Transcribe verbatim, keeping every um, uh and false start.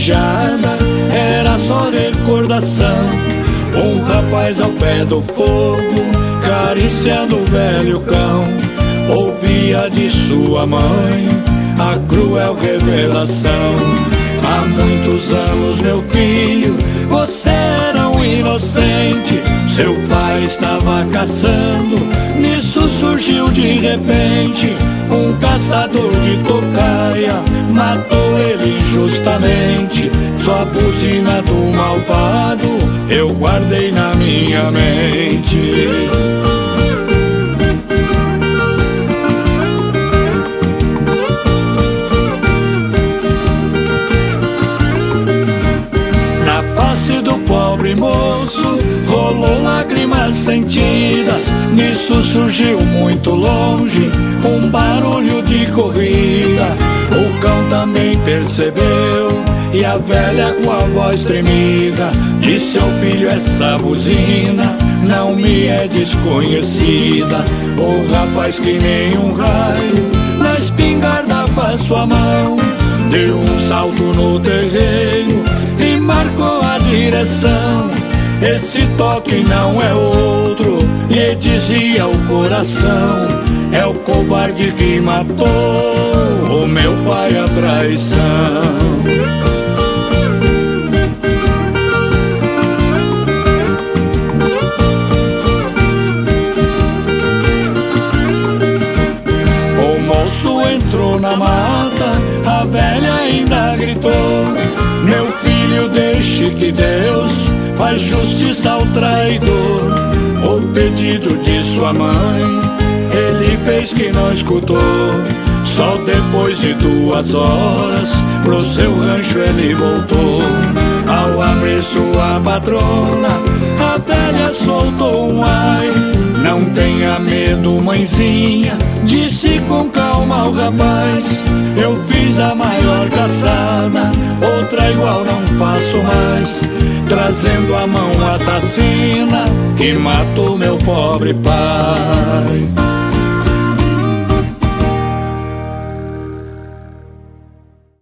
vaquejada era só recordação. Um rapaz ao pé do fogo, cariciando o velho cão, ouvia de sua mãe a cruel revelação. Há muitos anos, meu filho, você era um inocente. Seu pai estava caçando, nisso surgiu de repente um caçador de tocaia, matou ele justamente. Só a buzina do malvado eu guardei na minha mente. Na face do pobre moço rolou lágrimas sentidas. Nisso surgiu muito longe um barulho de corrida. O cão também percebeu e a velha com a voz tremida disse ao filho: essa buzina não me é desconhecida. O rapaz, que nem um raio na espingarda passou a mão, deu um salto no terreiro e marcou a direção. Esse toque não é outro, lhe dizia o coração, é o covarde que matou o meu pai à traição. O moço entrou na mata, a velha ainda gritou: meu filho, deixe que Deus faz justiça ao traidor. O pedido de sua mãe ele fez que não escutou. Só depois de duas horas pro seu rancho ele voltou. Ao abrir sua patrona, a velha soltou um ai: não tenha medo, mãezinha, disse com calma o rapaz, eu fiz a maior caçada, outra igual não faço mais, trazendo a mão assassina que matou meu pobre pai.